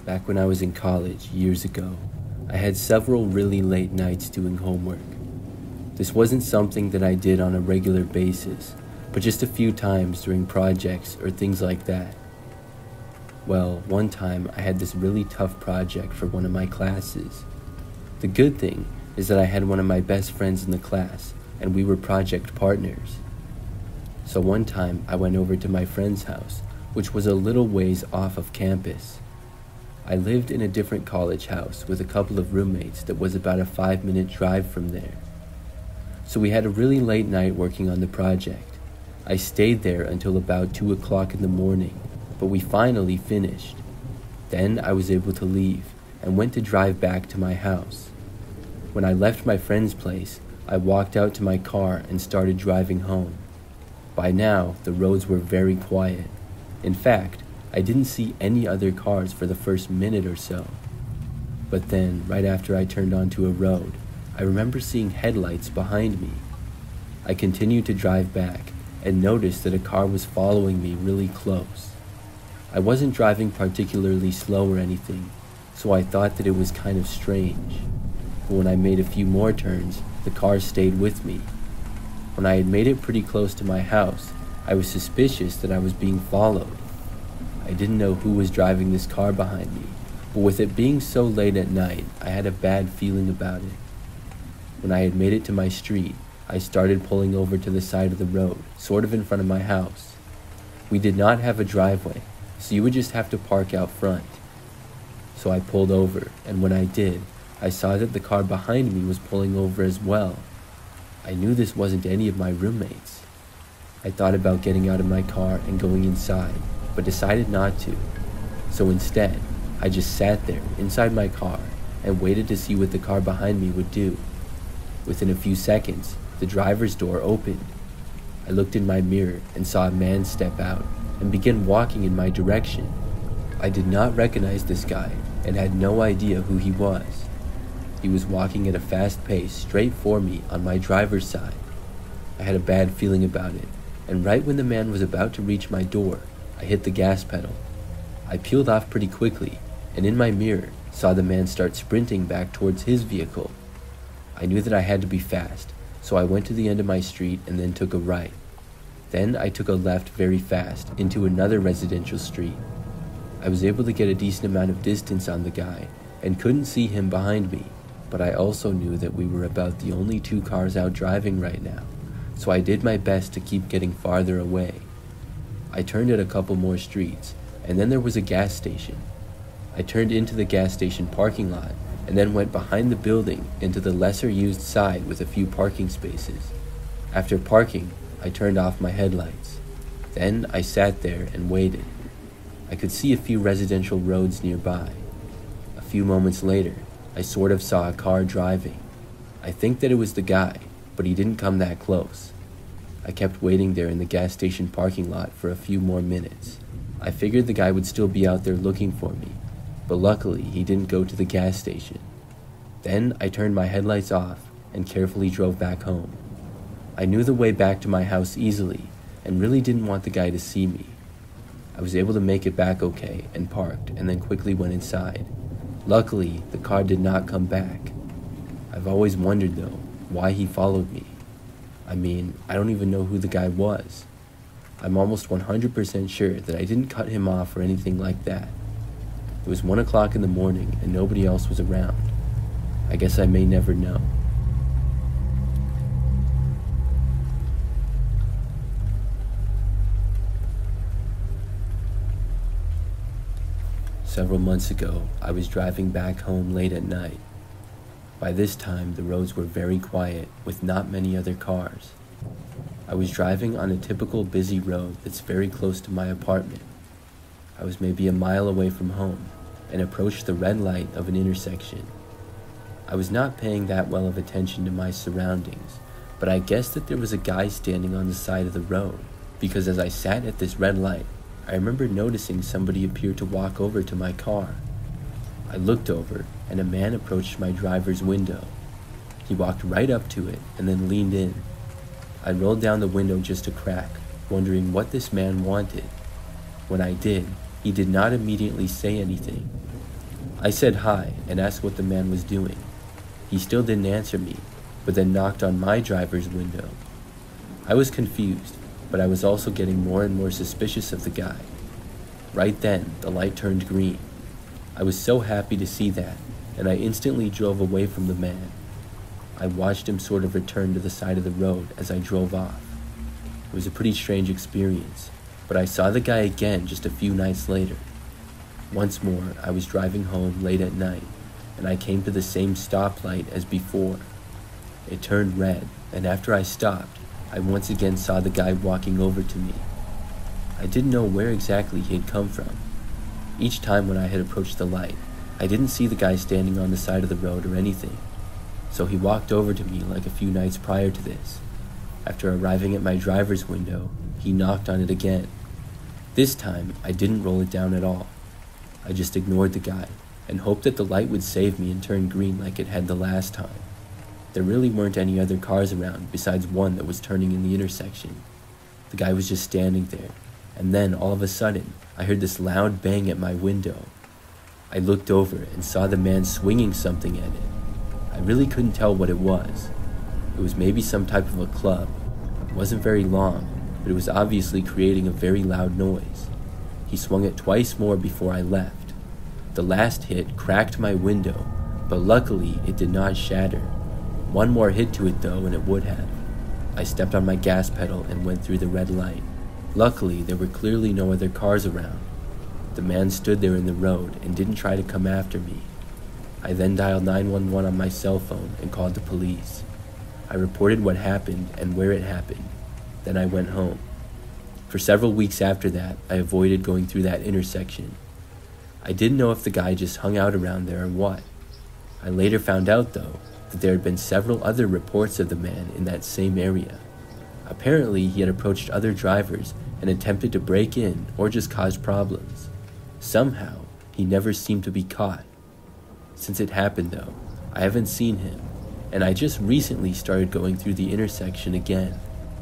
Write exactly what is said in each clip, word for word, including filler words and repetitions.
Back when I was in college, years ago, I had several really late nights doing homework. This wasn't something that I did on a regular basis, but just a few times during projects or things like that. Well, one time I had this really tough project for one of my classes. The good thing is that I had one of my best friends in the class, and we were project partners. So one time I went over to my friend's house, which was a little ways off of campus. I lived in a different college house with a couple of roommates that was about a five minute drive from there. So we had a really late night working on the project. I stayed there until about two o'clock in the morning, but we finally finished. Then I was able to leave and went to drive back to my house. When I left my friend's place, I walked out to my car and started driving home. By now, the roads were very quiet. In fact, I didn't see any other cars for the first minute or so. But then, right after I turned onto a road, I remember seeing headlights behind me. I continued to drive back and noticed that a car was following me really close. I wasn't driving particularly slow or anything, so I thought that it was kind of strange. But when I made a few more turns, the car stayed with me. When I had made it pretty close to my house, I was suspicious that I was being followed. I didn't know who was driving this car behind me, but with it being so late at night, I had a bad feeling about it. When I had made it to my street, I started pulling over to the side of the road, sort of in front of my house. We did not have a driveway, so you would just have to park out front. So I pulled over, and when I did, I saw that the car behind me was pulling over as well. I knew this wasn't any of my roommates. I thought about getting out of my car and going inside, but decided not to. So instead, I just sat there inside my car and waited to see what the car behind me would do. Within a few seconds, the driver's door opened. I looked in my mirror and saw a man step out and begin walking in my direction. I did not recognize this guy and had no idea who he was. He was walking at a fast pace straight for me on my driver's side. I had a bad feeling about it, and right when the man was about to reach my door, I hit the gas pedal. I peeled off pretty quickly, and in my mirror, saw the man start sprinting back towards his vehicle. I knew that I had to be fast, so I went to the end of my street and then took a right. Then I took a left very fast into another residential street. I was able to get a decent amount of distance on the guy and couldn't see him behind me, but I also knew that we were about the only two cars out driving right now, so I did my best to keep getting farther away. I turned at a couple more streets, and then there was a gas station. I turned into the gas station parking lot, and then went behind the building into the lesser used side with a few parking spaces. After parking, I turned off my headlights. Then I sat there and waited. I could see a few residential roads nearby. A few moments later, I sort of saw a car driving. I think that it was the guy, but he didn't come that close. I kept waiting there in the gas station parking lot for a few more minutes. I figured the guy would still be out there looking for me, but luckily he didn't go to the gas station. Then I turned my headlights off and carefully drove back home. I knew the way back to my house easily and really didn't want the guy to see me. I was able to make it back okay and parked and then quickly went inside. Luckily, the car did not come back. I've always wondered though, why he followed me. I mean, I don't even know who the guy was. I'm almost one hundred percent sure that I didn't cut him off or anything like that. It was one o'clock in the morning and nobody else was around. I guess I may never know. Several months ago, I was driving back home late at night. By this time, the roads were very quiet, with not many other cars. I was driving on a typical busy road that's very close to my apartment. I was maybe a mile away from home, and approached the red light of an intersection. I was not paying that well of attention to my surroundings, but I guessed that there was a guy standing on the side of the road, because as I sat at this red light, I remember noticing somebody appear to walk over to my car. I looked over, and a man approached my driver's window. He walked right up to it and then leaned in. I rolled down the window just a crack, wondering what this man wanted. When I did, he did not immediately say anything. I said hi and asked what the man was doing. He still didn't answer me, but then knocked on my driver's window. I was confused, but I was also getting more and more suspicious of the guy. Right then, the light turned green. I was so happy to see that, and I instantly drove away from the man. I watched him sort of return to the side of the road as I drove off. It was a pretty strange experience, but I saw the guy again just a few nights later. Once more, I was driving home late at night, and I came to the same stoplight as before. It turned red, and after I stopped, I once again saw the guy walking over to me. I didn't know where exactly he had come from. Each time when I had approached the light, I didn't see the guy standing on the side of the road or anything, so he walked over to me like a few nights prior to this. After arriving at my driver's window, he knocked on it again. This time, I didn't roll it down at all. I just ignored the guy and hoped that the light would save me and turn green like it had the last time. There really weren't any other cars around besides one that was turning in the intersection. The guy was just standing there, and then all of a sudden, I heard this loud bang at my window. I looked over and saw the man swinging something at it. I really couldn't tell what it was. It was maybe some type of a club. It wasn't very long, but it was obviously creating a very loud noise. He swung it twice more before I left. The last hit cracked my window, but luckily it did not shatter. One more hit to it though, and it would have. I stepped on my gas pedal and went through the red light. Luckily, there were clearly no other cars around. The man stood there in the road and didn't try to come after me. I then dialed nine one one on my cell phone and called the police. I reported what happened and where it happened. Then I went home. For several weeks after that, I avoided going through that intersection. I didn't know if the guy just hung out around there or what. I later found out, though, that there had been several other reports of the man in that same area. Apparently, he had approached other drivers and attempted to break in or just cause problems. Somehow, he never seemed to be caught. Since it happened, though, I haven't seen him, and I just recently started going through the intersection again.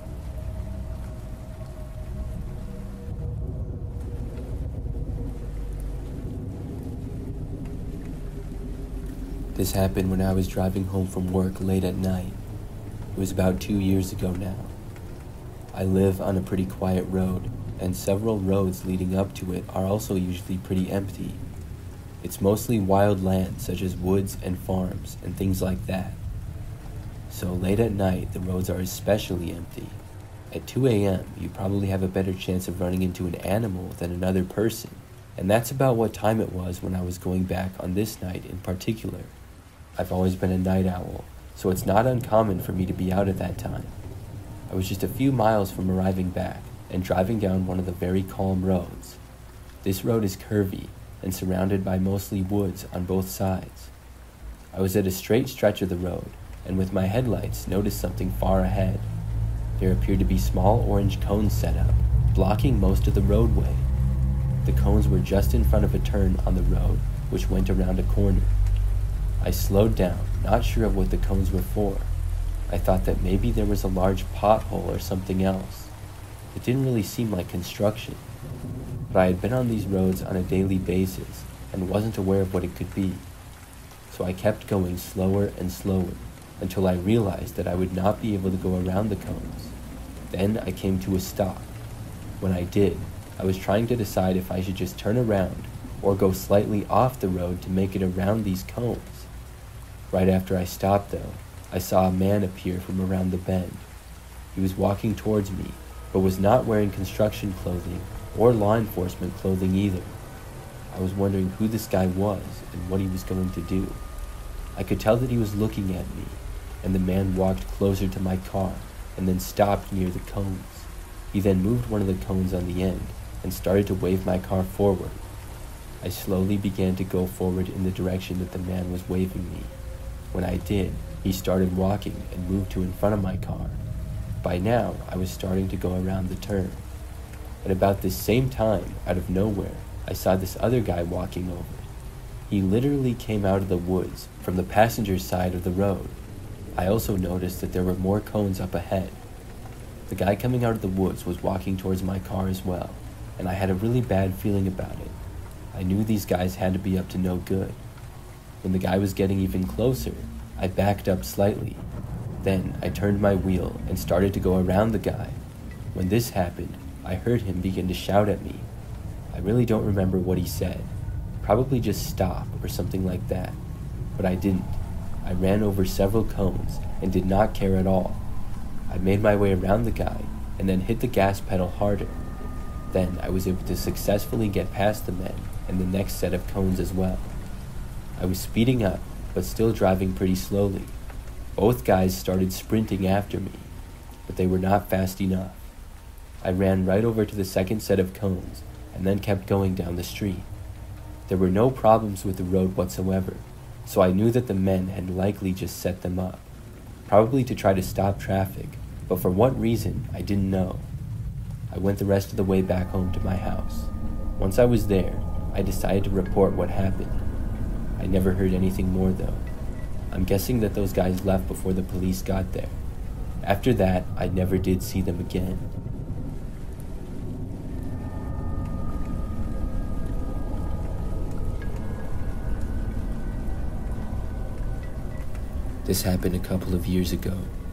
This happened when I was driving home from work late at night. It was about two years ago now. I live on a pretty quiet road, and several roads leading up to it are also usually pretty empty. It's mostly wild land such as woods and farms and things like that. So late at night, the roads are especially empty. At two a.m., you probably have a better chance of running into an animal than another person, and that's about what time it was when I was going back on this night in particular. I've always been a night owl, so it's not uncommon for me to be out at that time. I was just a few miles from arriving back and driving down one of the very calm roads. This road is curvy and surrounded by mostly woods on both sides. I was at a straight stretch of the road, and with my headlights noticed something far ahead. There appeared to be small orange cones set up, blocking most of the roadway. The cones were just in front of a turn on the road, which went around a corner. I slowed down, not sure of what the cones were for. I thought that maybe there was a large pothole or something else. It didn't really seem like construction, but I had been on these roads on a daily basis and wasn't aware of what it could be. So I kept going slower and slower until I realized that I would not be able to go around the cones. Then I came to a stop. When I did, I was trying to decide if I should just turn around or go slightly off the road to make it around these cones. Right after I stopped, though, I saw a man appear from around the bend. He was walking towards me, but was not wearing construction clothing or law enforcement clothing either. I was wondering who this guy was and what he was going to do. I could tell that he was looking at me, and the man walked closer to my car and then stopped near the cones. He then moved one of the cones on the end and started to wave my car forward. I slowly began to go forward in the direction that the man was waving me. When I did, he started walking and moved to in front of my car. By now, I was starting to go around the turn. At about this same time, out of nowhere, I saw this other guy walking over. He literally came out of the woods from the passenger side of the road. I also noticed that there were more cones up ahead. The guy coming out of the woods was walking towards my car as well, and I had a really bad feeling about it. I knew these guys had to be up to no good, When the guy was getting even closer, I backed up slightly. Then I turned my wheel and started to go around the guy. When this happened, I heard him begin to shout at me. I really don't remember what he said. Probably just stop or something like that. But I didn't. I ran over several cones and did not care at all. I made my way around the guy and then hit the gas pedal harder. Then I was able to successfully get past the men and the next set of cones as well. I was speeding up, but still driving pretty slowly. Both guys started sprinting after me, but they were not fast enough. I ran right over to the second set of cones and then kept going down the street. There were no problems with the road whatsoever, so I knew that the men had likely just set them up, probably to try to stop traffic, but for what reason, I didn't know. I went the rest of the way back home to my house. Once I was there, I decided to report what happened. I never heard anything more though. I'm guessing that those guys left before the police got there. After that, I never did see them again. This happened a couple of years ago.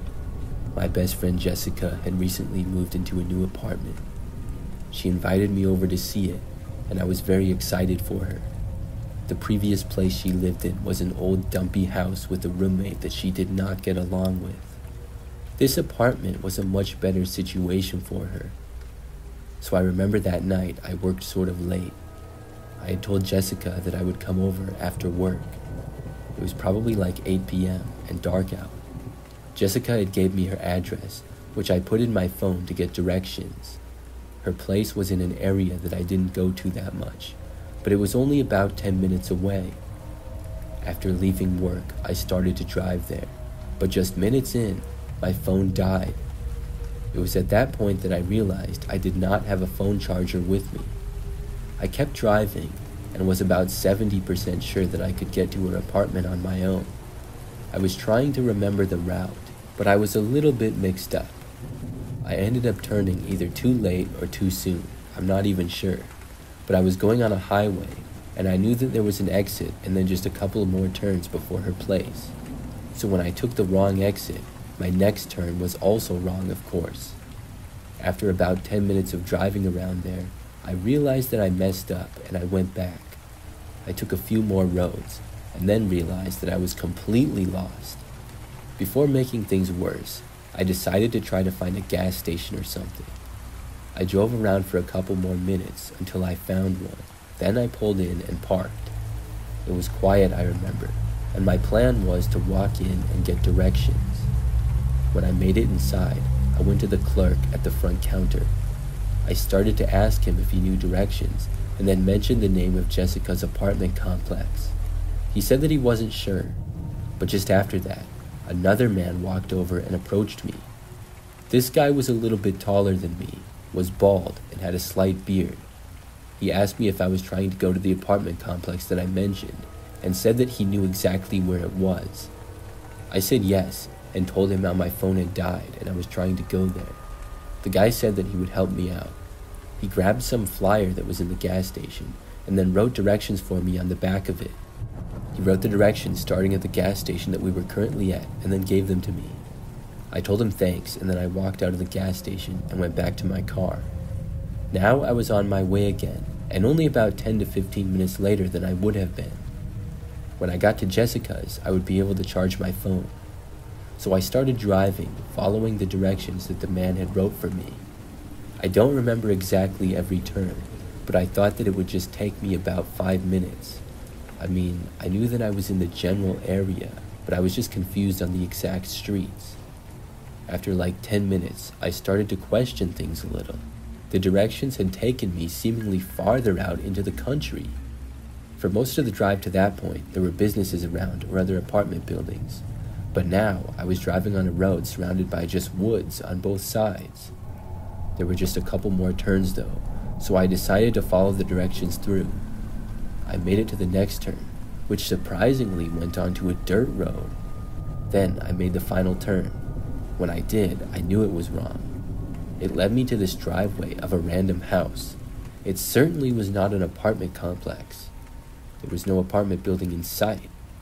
My best friend Jessica had recently moved into a new apartment. She invited me over to see it, and I was very excited for her. The previous place she lived in was an old dumpy house with a roommate that she did not get along with. This apartment was a much better situation for her. So I remember that night I worked sort of late. I had told Jessica that I would come over after work. It was probably like eight p.m. and dark out. Jessica had gave me her address, which I put in my phone to get directions. Her place was in an area that I didn't go to that much, but it was only about ten minutes away. After leaving work, I started to drive there, but just minutes in, my phone died. It was at that point that I realized I did not have a phone charger with me. I kept driving and was about seventy percent sure that I could get to her apartment on my own. I was trying to remember the route, but I was a little bit mixed up. I ended up turning either too late or too soon, I'm not even sure, but I was going on a highway, and I knew that there was an exit and then just a couple more turns before her place. So when I took the wrong exit, my next turn was also wrong, of course. After about ten minutes of driving around there, I realized that I messed up and I went back. I took a few more roads and then realized that I was completely lost. Before making things worse, I decided to try to find a gas station or something. I drove around for a couple more minutes until I found one. Then I pulled in and parked. It was quiet, I remember, and my plan was to walk in and get directions. When I made it inside, I went to the clerk at the front counter. I started to ask him if he knew directions, and then mentioned the name of Jessica's apartment complex. He said that he wasn't sure, but just after that, another man walked over and approached me. This guy was a little bit taller than me, was bald, and had a slight beard. He asked me if I was trying to go to the apartment complex that I mentioned, and said that he knew exactly where it was. I said yes, and told him how my phone had died and I was trying to go there. The guy said that he would help me out. He grabbed some flyer that was in the gas station and then wrote directions for me on the back of it. He wrote the directions starting at the gas station that we were currently at and then gave them to me. I told him thanks, and then I walked out of the gas station and went back to my car. Now I was on my way again, and only about ten to fifteen minutes later than I would have been. When I got to Jessica's, I would be able to charge my phone. So I started driving, following the directions that the man had wrote for me. I don't remember exactly every turn, but I thought that it would just take me about five minutes. I mean, I knew that I was in the general area, but I was just confused on the exact streets. After like ten minutes, I started to question things a little. The directions had taken me seemingly farther out into the country. For most of the drive to that point, there were businesses around or other apartment buildings. But now, I was driving on a road surrounded by just woods on both sides. There were just a couple more turns though, so I decided to follow the directions through. I made it to the next turn, which surprisingly went onto a dirt road. Then I made the final turn. When I did, I knew it was wrong. It led me to this driveway of a random house. It certainly was not an apartment complex. There was no apartment building in sight,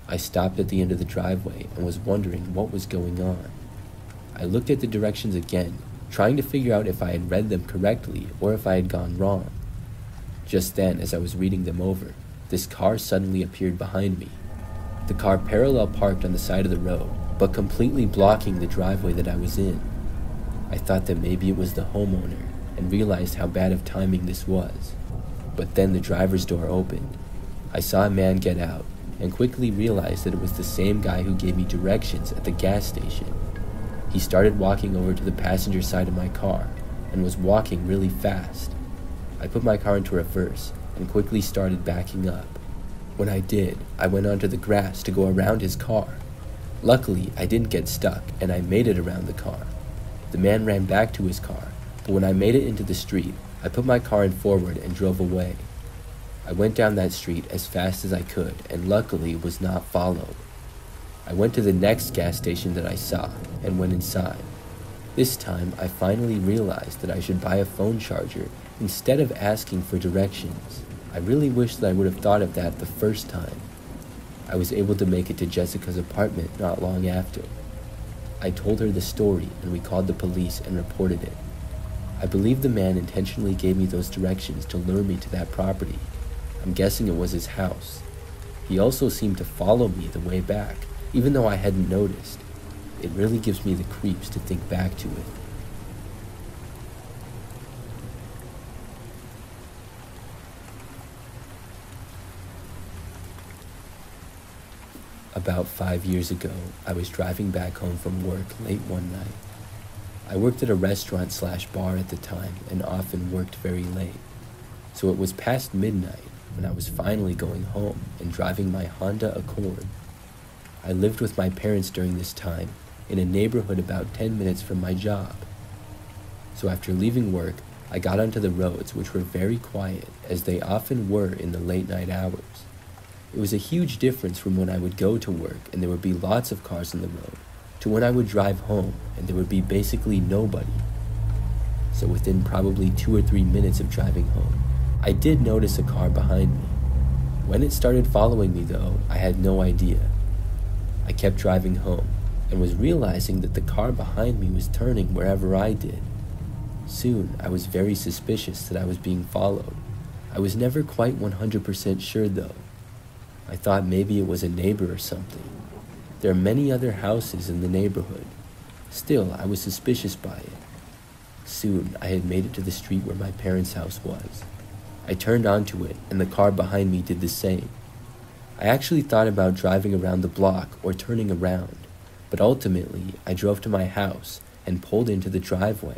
I stopped at the end of the driveway and was wondering what was going on. I looked at the directions again, trying to figure out if I had read them correctly or if I had gone wrong. Just then, as I was reading them over, this car suddenly appeared behind me. The car parallel parked on the side of the road, but completely blocking the driveway that I was in. I thought that maybe it was the homeowner and realized how bad of timing this was. But then the driver's door opened. I saw a man get out and quickly realized that it was the same guy who gave me directions at the gas station. He started walking over to the passenger side of my car and was walking really fast. I put my car into reverse and quickly started backing up. When I did, I went onto the grass to go around his car. Luckily, I didn't get stuck and I made it around the car. The man ran back to his car, but when I made it into the street, I put my car in forward and drove away. I went down that street as fast as I could and luckily was not followed. I went to the next gas station that I saw and went inside. This time, I finally realized that I should buy a phone charger instead of asking for directions. I really wish that I would have thought of that the first time. I was able to make it to Jessica's apartment not long after. I told her the story and we called the police and reported it. I believe the man intentionally gave me those directions to lure me to that property. I'm guessing it was his house. He also seemed to follow me the way back, even though I hadn't noticed. It really gives me the creeps to think back to it. About five years ago, I was driving back home from work late one night. I worked at a restaurant slash bar at the time and often worked very late. So it was past midnight when I was finally going home and driving my Honda Accord. I lived with my parents during this time in a neighborhood about ten minutes from my job. So after leaving work, I got onto the roads, which were very quiet, as they often were in the late night hours. It was a huge difference from when I would go to work and there would be lots of cars on the road, to when I would drive home and there would be basically nobody. So within probably two or three minutes of driving home, I did notice a car behind me. When it started following me though, I had no idea. I kept driving home and was realizing that the car behind me was turning wherever I did. Soon, I was very suspicious that I was being followed. I was never quite one hundred percent sure though. I thought maybe it was a neighbor or something. There are many other houses in the neighborhood. Still, I was suspicious by it. Soon, I had made it to the street where my parents' house was. I turned onto it, and the car behind me did the same. I actually thought about driving around the block or turning around, but ultimately, I drove to my house and pulled into the driveway.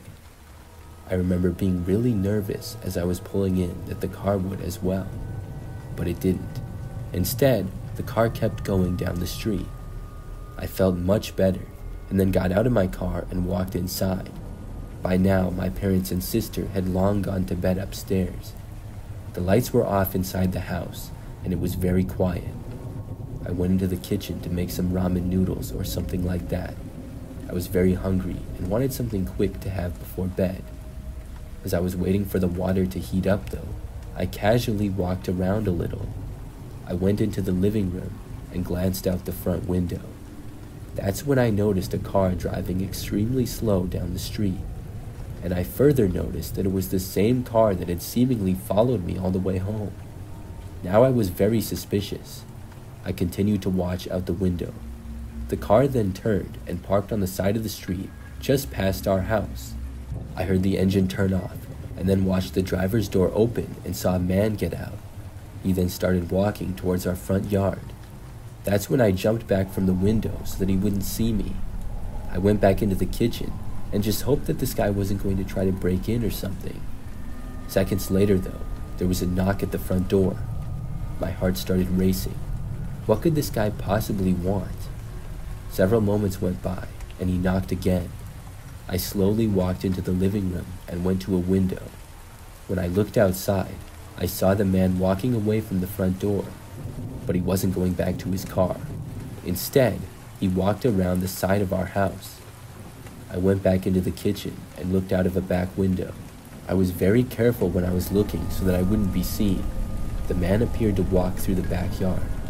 I remember being really nervous as I was pulling in that the car would as well, but it didn't. Instead, the car kept going down the street. I felt much better and then got out of my car and walked inside. By now, my parents and sister had long gone to bed upstairs. The lights were off inside the house and it was very quiet. I went into the kitchen to make some ramen noodles or something like that. I was very hungry and wanted something quick to have before bed. As I was waiting for the water to heat up though, I casually walked around a little. I went into the living room and glanced out the front window. That's when I noticed a car driving extremely slow down the street, and I further noticed that it was the same car that had seemingly followed me all the way home. Now I was very suspicious. I continued to watch out the window. The car then turned and parked on the side of the street just past our house. I heard the engine turn off and then watched the driver's door open and saw a man get out. He then started walking towards our front yard. That's when I jumped back from the window so that he wouldn't see me. I went back into the kitchen and just hoped that this guy wasn't going to try to break in or something. Seconds later though, there was a knock at the front door. My heart started racing. What could this guy possibly want? Several moments went by and he knocked again. I slowly walked into the living room and went to a window. When I looked outside, I saw the man walking away from the front door, but he wasn't going back to his car. Instead, he walked around the side of our house. I went back into the kitchen and looked out of a back window. I was very careful when I was looking so that I wouldn't be seen. The man appeared to walk through the backyard.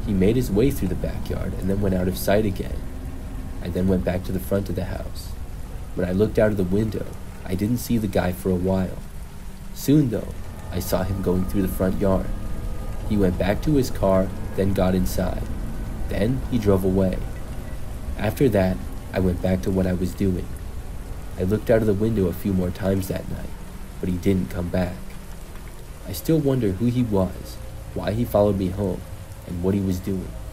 He made his way through the backyard and then went out of sight again. I then went back to the front of the house. When I looked out of the window, I didn't see the guy for a while. Soon though, I saw him going through the front yard. He went back to his car, then got inside. Then he drove away. After that, I went back to what I was doing. I looked out of the window a few more times that night, but he didn't come back. I still wonder who he was, why he followed me home, and what he was doing.